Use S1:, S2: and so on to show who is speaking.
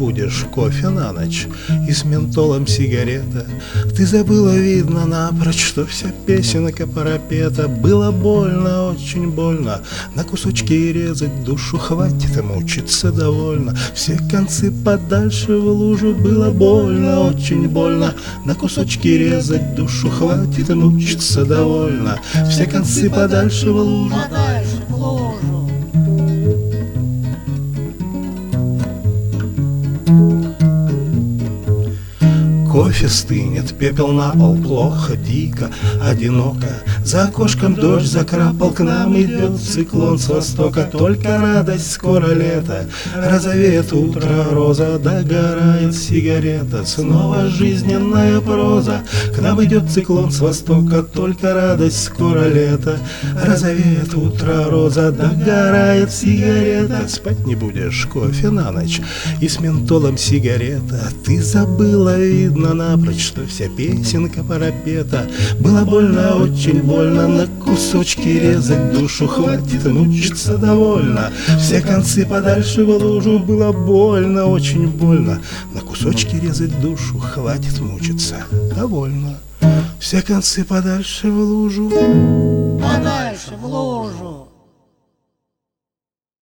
S1: будешь кофе на ночь и с ментолом сигарета. Ты забыла, видно, напрочь, что вся песенка парапета. Было больно, очень больно, на кусочки резать душу. Хватит и мучиться довольно, все концы подальше в лужу. Было больно, очень больно, на кусочки резать душу. Хватит и мучиться довольно, все концы подальше в лужу.
S2: Подальше в лужу.
S1: Кофе стынет, пепел на пол, плохо, дико, одиноко. За окошком дождь закрапал, к нам идет циклон с востока. Только радость, скоро лето, розовеет утро, роза, догорает сигарета. Снова жизненная проза, к нам идет циклон с востока. Только радость, скоро лето, розовеет утро, роза, догорает сигарета. Спать не будешь, кофе на ночь и с ментолом сигарета. Ты забыла, видно, напрочь, что вся песенка парапета. Было больно, очень больно, на кусочки резать душу. Хватит мучиться довольно, все концы подальше в лужу. Было больно, очень больно, на кусочки резать душу. Хватит мучиться довольно, все концы подальше в лужу.
S2: Подальше в лужу.